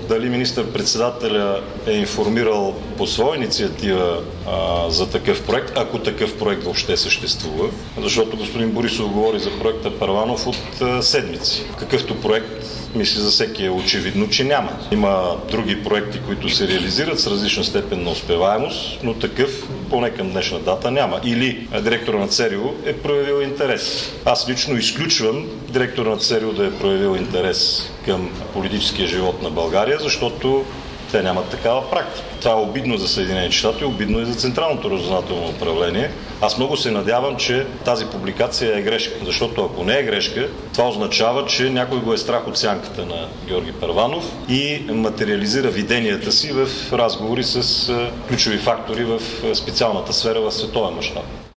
дали министър-председателя е информирал по своя инициатива за такъв проект, ако такъв проект въобще съществува. Защото господин Борисов говори за проекта Първанов от седмици. Какъвто проект, мисля, за всеки е очевидно, че няма. Има други проекти, които се реализират с различна степен на успеваемост, но такъв поне към днешна дата няма. Или директора на ЦРУ е проявил интерес. Аз лично изключвам директора на ЦРУ да е проявил интерес към политическия живот на България, защото те нямат такава практика. Това е обидно за Съединените щати, обидно и за Централното разузнавателно управление. Аз много се надявам, че тази публикация е грешка, защото ако не е грешка, това означава, че някой го е страх от сянката на Георги Първанов и материализира виденията си в разговори с ключови фактори в специалната сфера в световен мащаб.